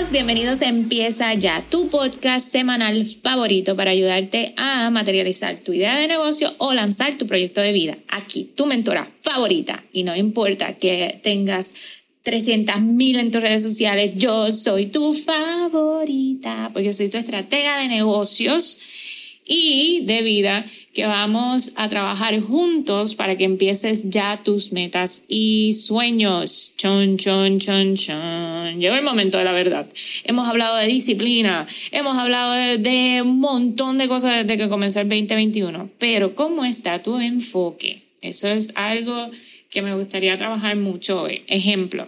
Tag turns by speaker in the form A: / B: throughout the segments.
A: todos, bienvenidos a Empieza Ya, tu podcast semanal favorito para ayudarte a materializar tu idea de negocio o lanzar tu proyecto de vida. Aquí, tu mentora favorita. Y no importa que tengas 300,000 en tus redes sociales, yo soy tu favorita, porque soy tu estratega de negocios y de vida, que vamos a trabajar juntos para que empieces ya tus metas y sueños. Chon, chon, chon, chon. Llegó el momento de la verdad. Hemos hablado de disciplina, hemos hablado de un montón de cosas desde que comenzó el 2021, pero ¿cómo está tu enfoque? Eso es algo que me gustaría trabajar mucho hoy. Ejemplo,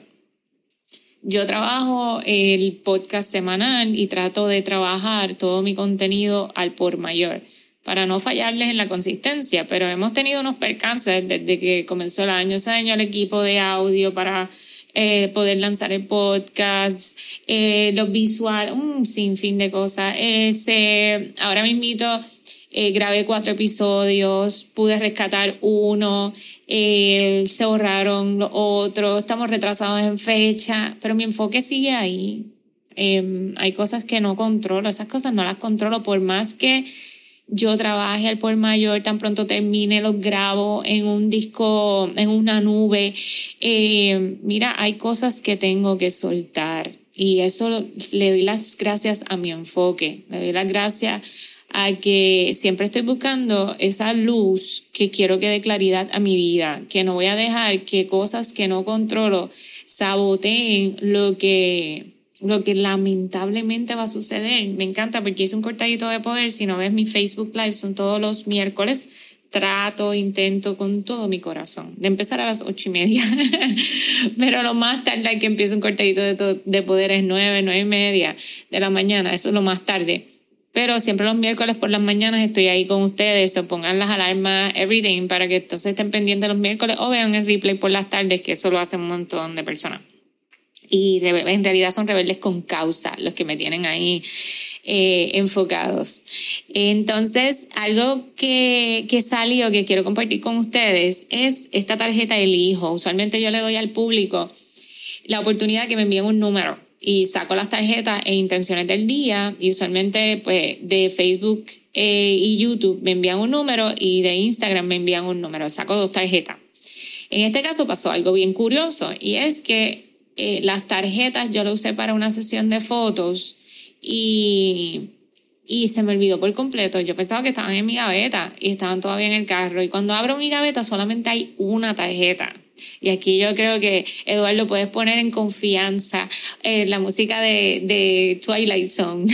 A: yo trabajo el podcast semanal y trato de trabajar todo mi contenido al por mayor para no fallarles en la consistencia, pero hemos tenido unos percances desde que comenzó el año. Se dañó el equipo de audio para poder lanzar el podcast, los visuales, un sinfín de cosas. Ahora mismito grabé 4 episodios, pude rescatar uno, se borraron los otros, estamos retrasados en fecha, pero mi enfoque sigue ahí. Hay cosas que no controlo, esas cosas no las controlo, por más que yo trabaje al por mayor, tan pronto termine, los grabo en un disco, en una nube. Mira, hay cosas que tengo que soltar y eso le doy las gracias a mi enfoque, le doy las gracias a que siempre estoy buscando esa luz que quiero que dé claridad a mi vida, que no voy a dejar que cosas que no controlo saboteen lo que lamentablemente va a suceder. Me encanta porque hice un cortadito de poder. Si no ves mi Facebook Live, son todos los miércoles. Intento con todo mi corazón de empezar a las 8:30, pero lo más tarde que empiezo un cortadito de poder es 9:30 de la mañana. Eso es lo más tarde. Pero siempre los miércoles por las mañanas estoy ahí con ustedes. O pongan las alarmas everyday para que entonces estén pendientes los miércoles o vean el replay por las tardes, que eso lo hacen un montón de personas. Y en realidad son rebeldes con causa los que me tienen ahí enfocados. Entonces, algo que salió, que quiero compartir con ustedes, es esta tarjeta Elijo. Usualmente yo le doy al público la oportunidad que me envíen un número y saco las tarjetas e intenciones del día, y usualmente pues de Facebook y YouTube me envían un número y de Instagram me envían un número. Saco 2 tarjetas. En este caso pasó algo bien curioso, y es que las tarjetas yo las usé para una sesión de fotos y se me olvidó por completo. Yo pensaba que estaban en mi gaveta y estaban todavía en el carro, y cuando abro mi gaveta solamente hay una tarjeta. Y aquí yo creo que, Eduardo, puedes poner en confianza la música de Twilight Zone.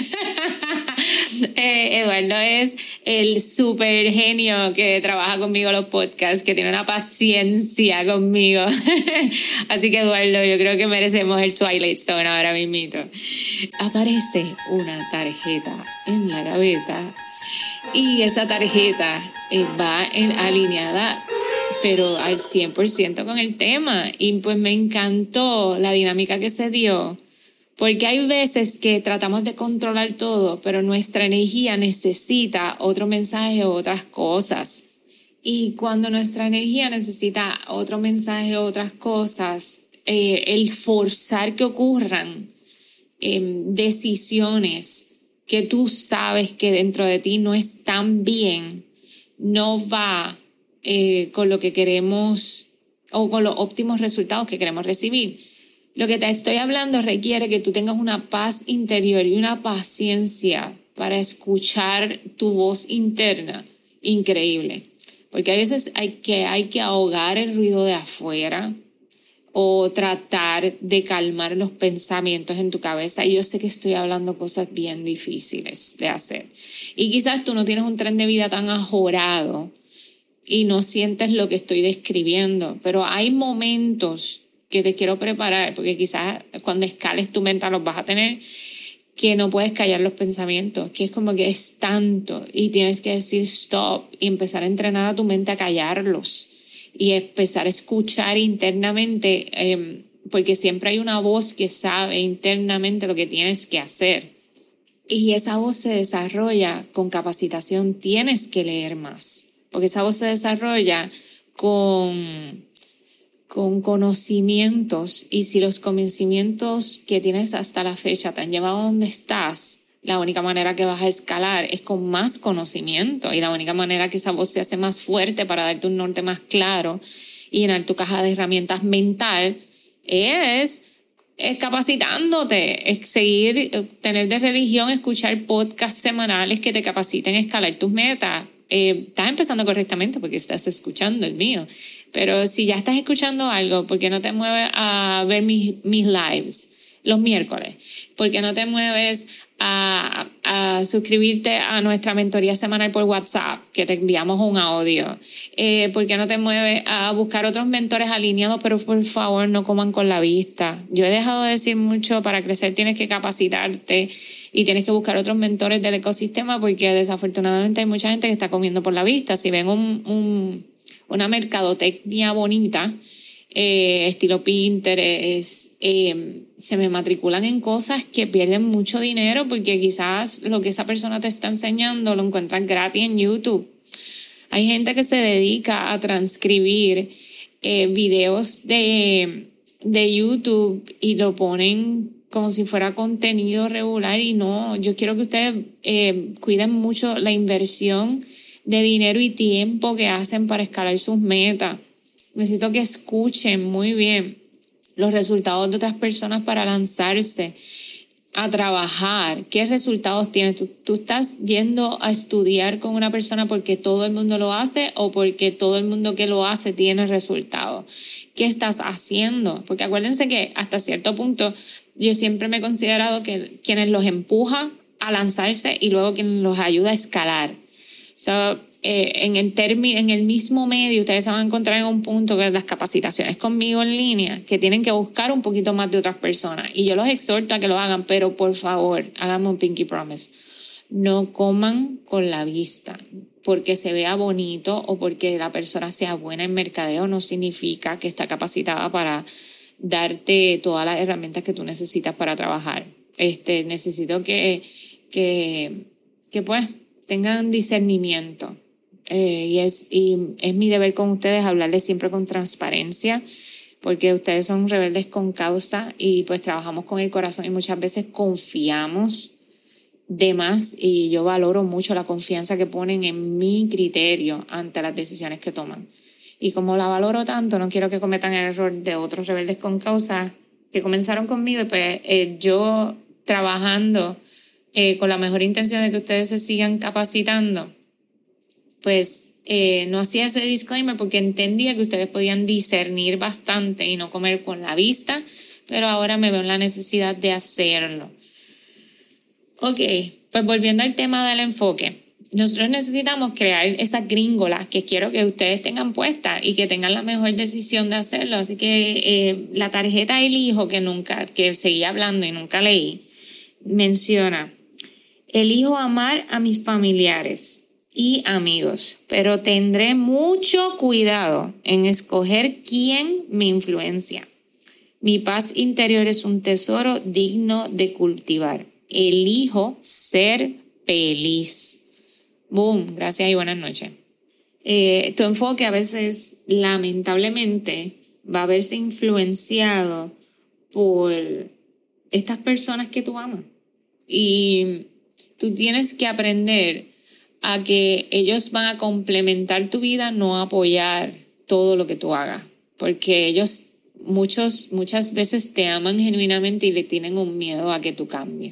A: Eduardo es el súper genio que trabaja conmigo los podcasts, que tiene una paciencia conmigo. Así que, Eduardo, yo creo que merecemos el Twilight Zone ahora mismito. Aparece una tarjeta en la gaveta y esa tarjeta va alineada, pero al 100% con el tema. Y pues me encantó la dinámica que se dio, porque hay veces que tratamos de controlar todo, pero nuestra energía necesita otro mensaje o otras cosas. Y cuando nuestra energía necesita otro mensaje o otras cosas, el forzar que ocurran decisiones que tú sabes que dentro de ti no están bien, no va con lo que queremos o con los óptimos resultados que queremos recibir. Lo que te estoy hablando requiere que tú tengas una paz interior y una paciencia para escuchar tu voz interna increíble. Porque a veces hay que ahogar el ruido de afuera o tratar de calmar los pensamientos en tu cabeza. Y yo sé que estoy hablando cosas bien difíciles de hacer. Y quizás tú no tienes un tren de vida tan ajorado y no sientes lo que estoy describiendo, pero hay momentos que te quiero preparar, porque quizás cuando escales tu mente los vas a tener, que no puedes callar los pensamientos, que es como que es tanto y tienes que decir stop y empezar a entrenar a tu mente a callarlos y empezar a escuchar internamente, porque siempre hay una voz que sabe internamente lo que tienes que hacer. Y esa voz se desarrolla con capacitación. Tienes que leer más, porque esa voz se desarrolla con con conocimientos, y si los conocimientos que tienes hasta la fecha te han llevado a donde estás, la única manera que vas a escalar es con más conocimiento, y la única manera que esa voz se hace más fuerte para darte un norte más claro y llenar tu caja de herramientas mental es capacitándote, es seguir, tener de religión, escuchar podcasts semanales que te capaciten a escalar tus metas. Estás empezando correctamente porque estás escuchando el mío, pero si ya estás escuchando algo, ¿por qué no te mueves a ver mis lives los miércoles? ¿Por qué no te mueves a suscribirte a nuestra mentoría semanal por WhatsApp, que te enviamos un audio? ¿Por qué no te mueves a buscar otros mentores alineados? Pero por favor, no coman con la vista. Yo he dejado de decir mucho: para crecer tienes que capacitarte y tienes que buscar otros mentores del ecosistema, porque desafortunadamente hay mucha gente que está comiendo por la vista. Si ven una mercadotecnia bonita, estilo Pinterest, se me matriculan en cosas que pierden mucho dinero, porque quizás lo que esa persona te está enseñando lo encuentras gratis en YouTube. Hay gente que se dedica a transcribir videos de YouTube y lo ponen como si fuera contenido regular, y no. Yo quiero que ustedes cuiden mucho la inversión de dinero y tiempo que hacen para escalar sus metas. Necesito que escuchen muy bien los resultados de otras personas para lanzarse a trabajar. ¿Qué resultados tienes? ¿Tú estás yendo a estudiar con una persona porque todo el mundo lo hace, o porque todo el mundo que lo hace tiene resultados? ¿Qué estás haciendo? Porque acuérdense que hasta cierto punto yo siempre me he considerado que quienes los empuja a lanzarse y luego quien los ayuda a escalar. En el mismo medio ustedes se van a encontrar en un punto que las capacitaciones conmigo en línea, que tienen que buscar un poquito más de otras personas, y yo los exhorto a que lo hagan, pero por favor, háganme un pinky promise: no coman con la vista. Porque se vea bonito o porque la persona sea buena en mercadeo no significa que está capacitada para darte todas las herramientas que tú necesitas para trabajar. Necesito que pues tengan discernimiento. Y es mi deber con ustedes hablarles siempre con transparencia, porque ustedes son rebeldes con causa y pues trabajamos con el corazón, y muchas veces confiamos de más, y yo valoro mucho la confianza que ponen en mi criterio ante las decisiones que toman. Y como la valoro tanto, no quiero que cometan el error de otros rebeldes con causa que comenzaron conmigo, y pues yo trabajando con la mejor intención de que ustedes se sigan capacitando, pues no hacía ese disclaimer porque entendía que ustedes podían discernir bastante y no comer con la vista, pero ahora me veo en la necesidad de hacerlo. Ok, pues volviendo al tema del enfoque, nosotros necesitamos crear esas gringolas que quiero que ustedes tengan puestas y que tengan la mejor decisión de hacerlo. Así que la tarjeta elijo, que seguía hablando y nunca leí, menciona: elijo amar a mis familiares y amigos, pero tendré mucho cuidado en escoger quién me influencia. Mi paz interior es un tesoro digno de cultivar. Elijo ser feliz. Boom, gracias y buenas noches. Tu enfoque a veces, lamentablemente, va a verse influenciado por estas personas que tú amas. Y tú tienes que aprender a que ellos van a complementar tu vida, no a apoyar todo lo que tú hagas. Porque ellos muchas veces te aman genuinamente y le tienen un miedo a que tú cambies.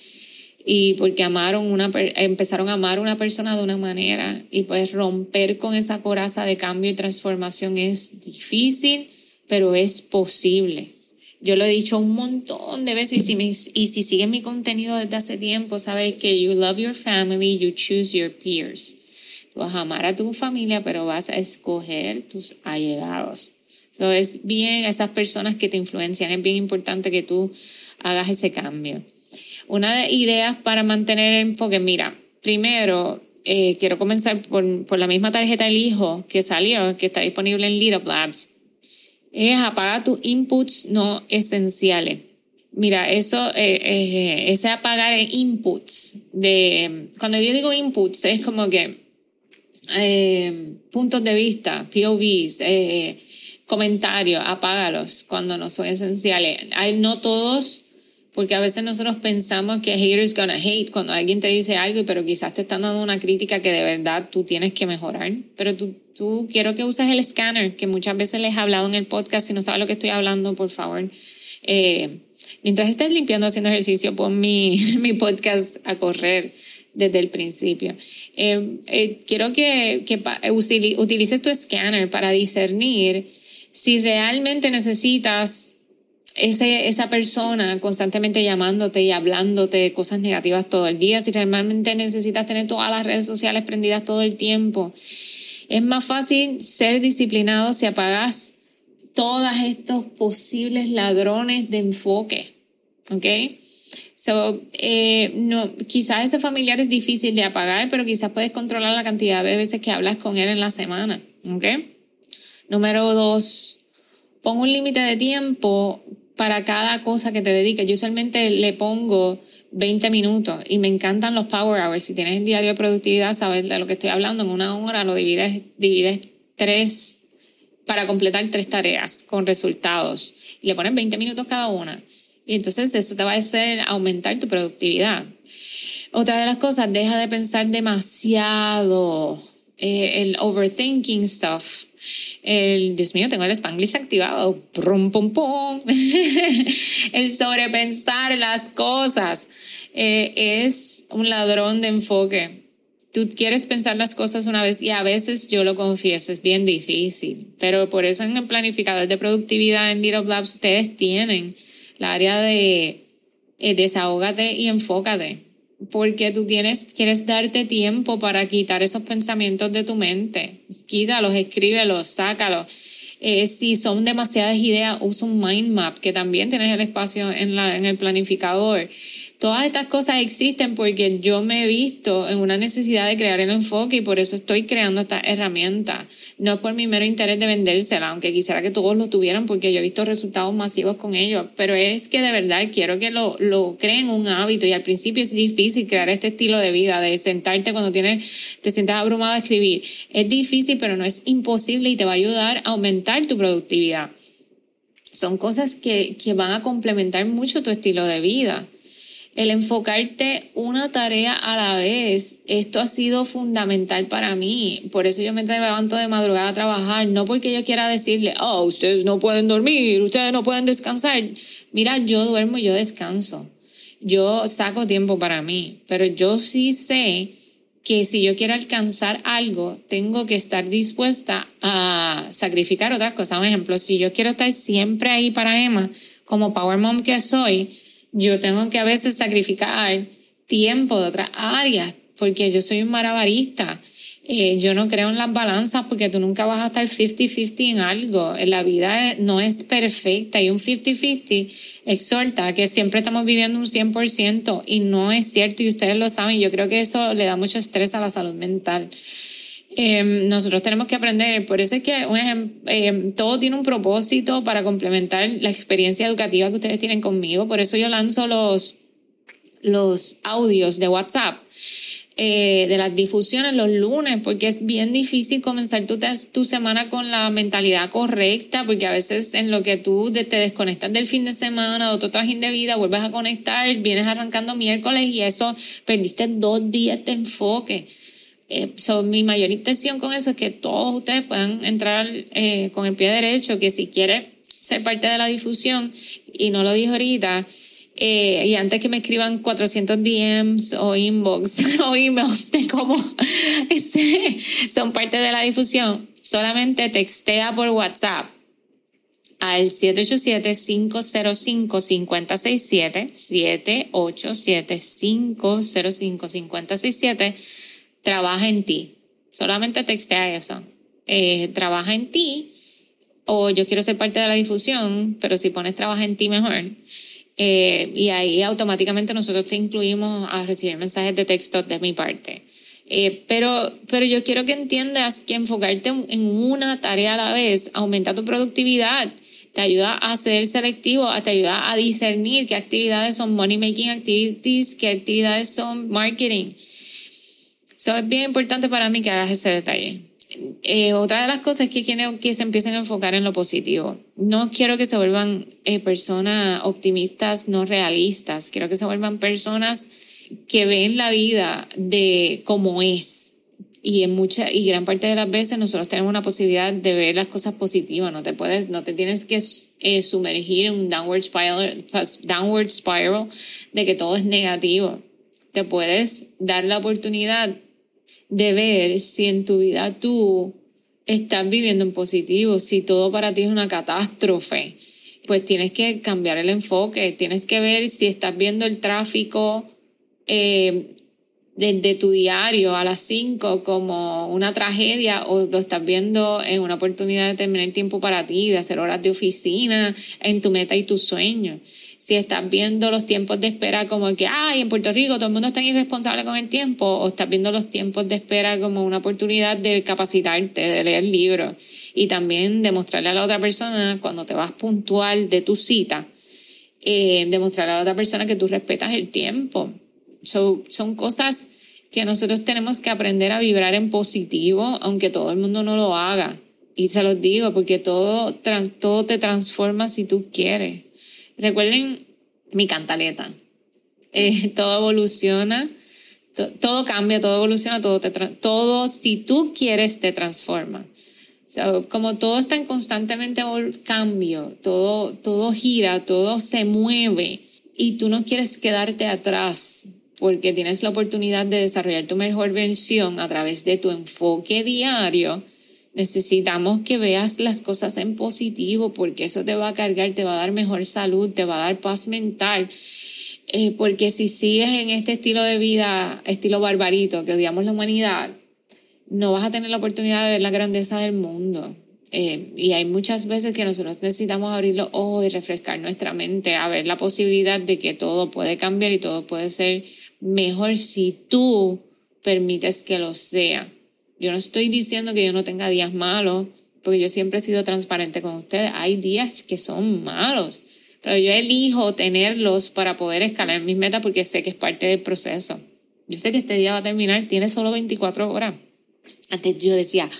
A: Y porque empezaron a amar a una persona de una manera, y pues romper con esa coraza de cambio y transformación es difícil, pero es posible. Yo lo he dicho un montón de veces, y si siguen mi contenido desde hace tiempo, sabes que you love your family, you choose your peers. Tú vas a amar a tu familia, pero vas a escoger tus allegados. Es bien, esas personas que te influencian, es bien importante que tú hagas ese cambio. Una de ideas para mantener el enfoque, mira, primero quiero comenzar por la misma tarjeta del hijo que salió, que está disponible en Little Labs. Es apagar tus inputs no esenciales. Mira, ese apagar inputs, cuando yo digo inputs, es como que puntos de vista, POVs, comentarios, apágalos cuando no son esenciales. No todos, porque a veces nosotros pensamos que haters gonna hate cuando alguien te dice algo, pero quizás te están dando una crítica que de verdad tú tienes que mejorar. Pero tú quiero que uses el scanner, que muchas veces les he hablado en el podcast. Si no sabes lo que estoy hablando, por favor, mientras estés limpiando, haciendo ejercicio, pon mi podcast a correr desde el principio. Quiero que utilices tu scanner para discernir si realmente necesitas esa persona constantemente llamándote y hablándote cosas negativas todo el día, si realmente necesitas tener todas las redes sociales prendidas todo el tiempo. Es más fácil ser disciplinado si apagas todos estos posibles ladrones de enfoque, ¿ok? No, quizás ese familiar es difícil de apagar, pero quizás puedes controlar la cantidad de veces que hablas con él en la semana, ¿ok? Número 2, pon un límite de tiempo para cada cosa que te dediques. Yo usualmente le pongo 20 minutos y me encantan los power hours. Si tienes el diario de productividad, sabes de lo que estoy hablando. En una hora lo divides 3 para completar 3 tareas con resultados. Y le pones 20 minutos cada una. Y entonces eso te va a hacer aumentar tu productividad. Otra de las cosas, deja de pensar demasiado. El overthinking stuff. Dios mío, tengo el Spanglish activado. Pum, pum, pum. El sobrepensar las cosas es un ladrón de enfoque. Tú quieres pensar las cosas una vez y a veces, yo lo confieso, es bien difícil. Pero por eso en el planificador de productividad en Little Labs ustedes tienen la área de desahógate y enfócate. Porque tú quieres darte tiempo para quitar esos pensamientos de tu mente. Quítalos, escríbelos, sácalos. Si son demasiadas ideas, usa un mind map, que también tienes el espacio en el planificador. Todas estas cosas existen porque yo me he visto en una necesidad de crear el enfoque y por eso estoy creando esta herramienta. No es por mi mero interés de vendérsela, aunque quisiera que todos lo tuvieran porque yo he visto resultados masivos con ellos, pero es que de verdad quiero que lo creen un hábito y al principio es difícil crear este estilo de vida, de sentarte cuando te sientas abrumado a escribir. Es difícil, pero no es imposible y te va a ayudar a aumentar tu productividad. Son cosas que van a complementar mucho tu estilo de vida. El enfocarte una tarea a la vez, esto ha sido fundamental para mí. Por eso yo me levanto de madrugada a trabajar, no porque yo quiera decirle, ustedes no pueden dormir, ustedes no pueden descansar. Mira, yo duermo, yo descanso. Yo saco tiempo para mí, pero yo sí sé que si yo quiero alcanzar algo, tengo que estar dispuesta a sacrificar otras cosas. Por ejemplo, si yo quiero estar siempre ahí para Emma, como Power Mom que soy, yo tengo que a veces sacrificar tiempo de otras áreas, porque yo soy un malabarista. Yo no creo en las balanzas porque tú nunca vas a estar 50-50 en algo. La vida no es perfecta y un 50-50 exhorta que siempre estamos viviendo un 100% y no es cierto y ustedes lo saben. Yo creo que eso le da mucho estrés a la salud mental. Nosotros tenemos que aprender, por eso es que todo tiene un propósito para complementar la experiencia educativa que ustedes tienen conmigo. Por eso yo lanzo los audios de WhatsApp de las difusiones los lunes, porque es bien difícil comenzar tu semana con la mentalidad correcta, porque a veces en lo que tú te desconectas del fin de semana o tu trajín de vida, vuelves a conectar, vienes arrancando miércoles y eso, perdiste 2 días de enfoque. Mi mayor intención con eso es que todos ustedes puedan entrar con el pie derecho, que si quieres ser parte de la difusión, y no lo dije ahorita, y antes que me escriban 400 DMs o inbox o emails de cómo son parte de la difusión, solamente textea por WhatsApp al 787-505-5067, 787-505-5067. Trabaja en ti. Solamente textea eso. Trabaja en ti, o yo quiero ser parte de la difusión, pero si pones trabaja en ti mejor. Y ahí automáticamente nosotros te incluimos a recibir mensajes de texto de mi parte. Pero yo quiero que entiendas que enfocarte en una tarea a la vez aumenta tu productividad, te ayuda a ser selectivo, te ayuda a discernir qué actividades son money making activities, qué actividades son marketing. Eso es bien importante para mí que hagas ese detalle. Otra de las cosas es que quiero que se empiecen a enfocar en lo positivo. No quiero que se vuelvan personas optimistas, no realistas. Quiero que se vuelvan personas que ven la vida de como es. Y gran parte de las veces nosotros tenemos una posibilidad de ver las cosas positivas. No te tienes que sumergir en un downward spiral de que todo es negativo. Te puedes dar la oportunidad de ver si en tu vida tú estás viviendo en positivo. Si todo para ti es una catástrofe, pues tienes que cambiar el enfoque. Tienes que ver si estás viendo el tráfico desde tu diario a las 5 como una tragedia, o lo estás viendo en una oportunidad de tener tiempo para ti, de hacer horas de oficina, en tu meta y tu sueño. Si estás viendo los tiempos de espera como que, en Puerto Rico todo el mundo es tan irresponsable con el tiempo, o estás viendo los tiempos de espera como una oportunidad de capacitarte, de leer libros y también demostrarle a la otra persona cuando te vas puntual de tu cita, demostrarle a la otra persona que tú respetas el tiempo. Son cosas que nosotros tenemos que aprender a vibrar en positivo, aunque todo el mundo no lo haga. Y se los digo porque todo te transforma si tú quieres. Recuerden mi cantaleta. Todo evoluciona, todo cambia, todo evoluciona, todo si tú quieres te transforma. Como todo está en constantemente cambio, todo gira, todo se mueve y tú no quieres quedarte atrás porque tienes la oportunidad de desarrollar tu mejor versión a través de tu enfoque diario. Necesitamos que veas las cosas en positivo porque eso te va a cargar, te va a dar mejor salud, te va a dar paz mental. Porque si sigues en este estilo de vida, estilo barbarito, que odiamos la humanidad, no vas a tener la oportunidad de ver la grandeza del mundo. Y hay muchas veces que nosotros necesitamos abrir los ojos y refrescar nuestra mente a ver la posibilidad de que todo puede cambiar y todo puede ser mejor si tú permites que lo sea. Yo no estoy diciendo que yo no tenga días malos, porque yo siempre he sido transparente con ustedes. Hay días que son malos, pero yo elijo tenerlos para poder escalar mis metas porque sé que es parte del proceso. Yo sé que este día va a terminar, tiene solo 24 horas. Antes yo decía,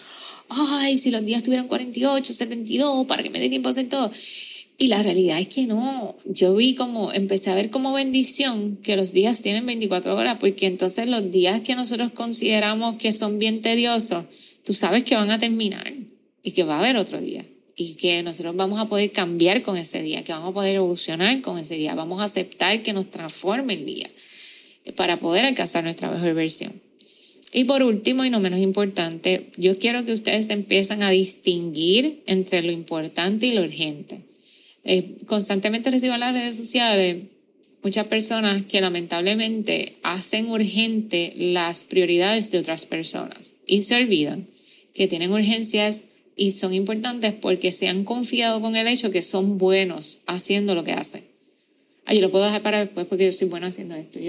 A: si los días tuvieran 48, 72, para que me dé tiempo a hacer todo. Y la realidad es que no. Yo empecé a ver como bendición que los días tienen 24 horas, porque entonces los días que nosotros consideramos que son bien tediosos, tú sabes que van a terminar y que va a haber otro día. Y que nosotros vamos a poder cambiar con ese día, que vamos a poder evolucionar con ese día. Vamos a aceptar que nos transforme el día para poder alcanzar nuestra mejor versión. Y por último y no menos importante, yo quiero que ustedes empiecen a distinguir entre lo importante y lo urgente. Constantemente recibo en las redes sociales muchas personas que lamentablemente hacen urgente las prioridades de otras personas y se olvidan que tienen urgencias y son importantes porque se han confiado con el hecho que son buenos haciendo lo que hacen. Yo lo puedo dejar para después porque yo soy bueno haciendo esto.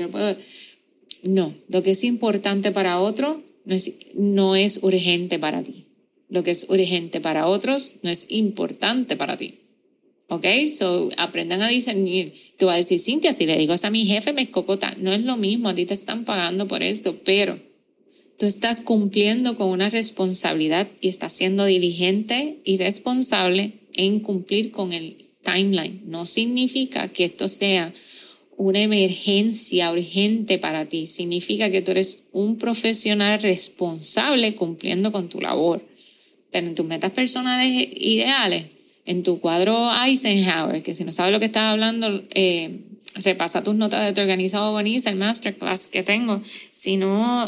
A: No, lo que es importante para otro no es urgente para ti. Lo que es urgente para otros no es importante para ti. ¿Ok? Aprendan a discernir. Te voy a decir, Cintia, si le digo eso a mi jefe, me escocota. No es lo mismo, a ti te están pagando por esto, pero tú estás cumpliendo con una responsabilidad y estás siendo diligente y responsable en cumplir con el timeline. No significa que esto sea una emergencia urgente para ti. Significa que tú eres un profesional responsable cumpliendo con tu labor. Pero en tus metas personales ideales, en tu cuadro Eisenhower, que si no sabes lo que estás hablando, repasa tus notas de Tu Organiza o Organiza, el masterclass que tengo. Si no,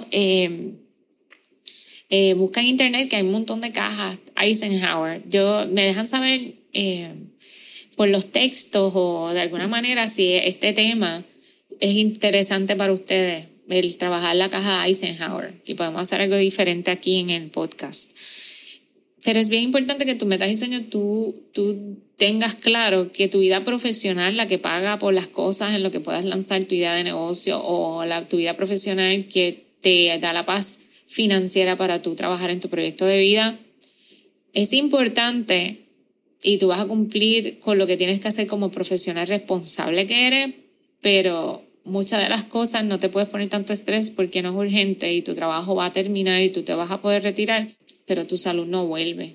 A: busca en internet que hay un montón de cajas Eisenhower. Me dejan saber por los textos o de alguna manera si este tema es interesante para ustedes, el trabajar la caja Eisenhower, y podemos hacer algo diferente aquí en el podcast. Pero es bien importante que tus metas y sueños tú tengas claro que tu vida profesional, la que paga por las cosas en lo que puedas lanzar tu idea de negocio, o tu vida profesional que te da la paz financiera para tú trabajar en tu proyecto de vida, es importante y tú vas a cumplir con lo que tienes que hacer como profesional responsable que eres, pero muchas de las cosas no te puedes poner tanto estrés porque no es urgente y tu trabajo va a terminar y tú te vas a poder retirar. pero tu salud no vuelve.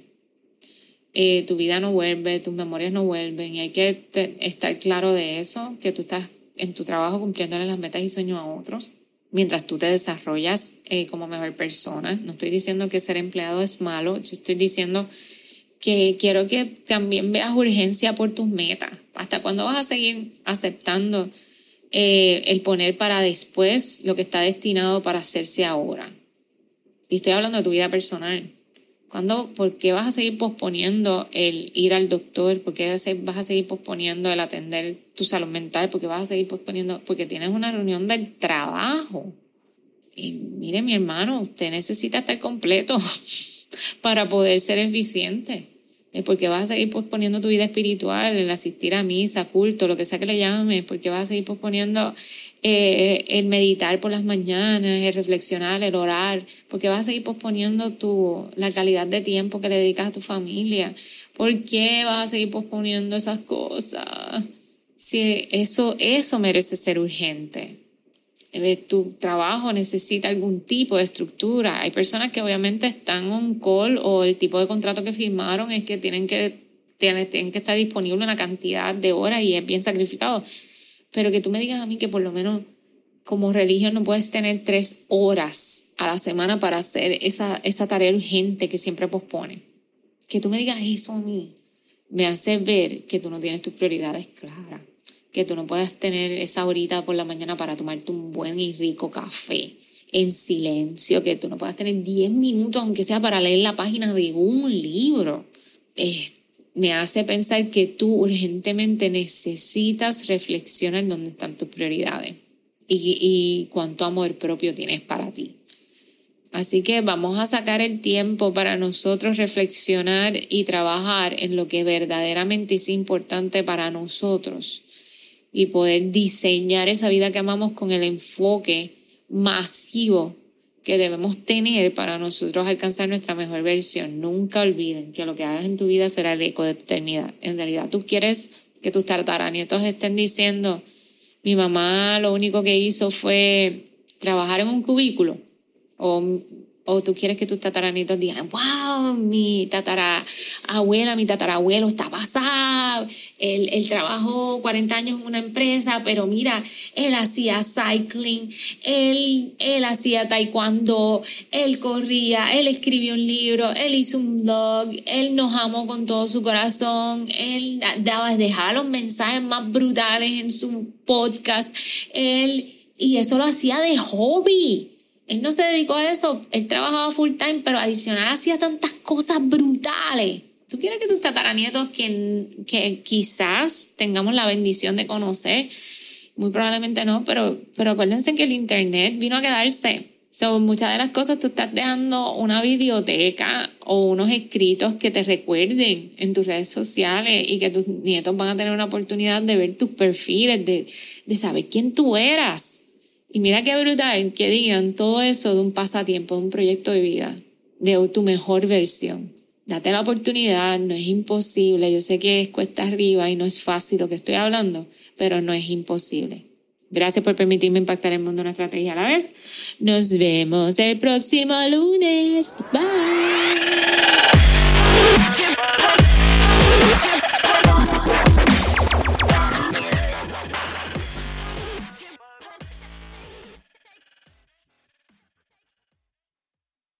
A: Tu vida no vuelve, tus memorias no vuelven, y hay que estar claro de eso, que tú estás en tu trabajo cumpliéndole las metas y sueños a otros, mientras tú te desarrollas como mejor persona. No estoy diciendo que ser empleado es malo, yo estoy diciendo que quiero que también veas urgencia por tus metas. ¿Hasta cuándo vas a seguir aceptando el poner para después lo que está destinado para hacerse ahora? Y estoy hablando de tu vida personal. ¿Por qué vas a seguir posponiendo el ir al doctor? ¿Por qué vas a seguir posponiendo el atender tu salud mental? ¿Por qué vas a seguir posponiendo? Porque tienes una reunión del trabajo. Y mire, mi hermano, usted necesita estar completo para poder ser eficiente. ¿Por qué vas a seguir posponiendo tu vida espiritual, el asistir a misa, culto, lo que sea que le llames? ¿Por qué vas a seguir posponiendo el meditar por las mañanas, el reflexionar, el orar? ¿Por qué vas a seguir posponiendo la calidad de tiempo que le dedicas a tu familia? ¿Por qué vas a seguir posponiendo esas cosas? Si eso merece ser urgente. Tu trabajo necesita algún tipo de estructura. Hay personas que obviamente están on call, o el tipo de contrato que firmaron es que tienen que estar disponible una cantidad de horas y es bien sacrificado. Pero que tú me digas a mí que por lo menos como religión no puedes tener 3 horas a la semana para hacer esa tarea urgente que siempre pospone. Que tú me digas eso a mí me hace ver que tú no tienes tus prioridades claras. Que tú no puedas tener esa horita por la mañana para tomarte un buen y rico café en silencio, que tú no puedas tener 10 minutos, aunque sea para leer la página de un libro. Me hace pensar que tú urgentemente necesitas reflexionar en dónde están tus prioridades y cuánto amor propio tienes para ti. Así que vamos a sacar el tiempo para nosotros reflexionar y trabajar en lo que verdaderamente es importante para nosotros, y poder diseñar esa vida que amamos con el enfoque masivo que debemos tener para nosotros alcanzar nuestra mejor versión. Nunca olviden que lo que hagas en tu vida será el eco de tu eternidad. En realidad, tú quieres que tus tataranietos estén diciendo: mi mamá lo único que hizo fue trabajar en un cubículo. O tú quieres que tus tataranitos digan: wow, mi tatarabuela, mi tatarabuelo está pasado. Él trabajó 40 años en una empresa, pero mira, él hacía cycling, él hacía taekwondo, él corría, él escribió un libro, él hizo un blog, él nos amó con todo su corazón, él dejaba los mensajes más brutales en su podcast, y eso lo hacía de hobby. Él no se dedicó a eso, él trabajaba full time, pero adicional hacía tantas cosas brutales. ¿Tú quieres que tus tataranietos, que quizás tengamos la bendición de conocer? Muy probablemente no, pero acuérdense que el internet vino a quedarse. Muchas de las cosas tú estás dejando una biblioteca o unos escritos que te recuerden en tus redes sociales, y que tus nietos van a tener una oportunidad de ver tus perfiles, de saber quién tú eras. Y mira qué brutal que digan todo eso de un pasatiempo, de un proyecto de vida, de tu mejor versión. Date la oportunidad, no es imposible. Yo sé que es cuesta arriba y no es fácil lo que estoy hablando, pero no es imposible. Gracias por permitirme impactar el mundo una estrategia a la vez. Nos vemos el próximo lunes. Bye.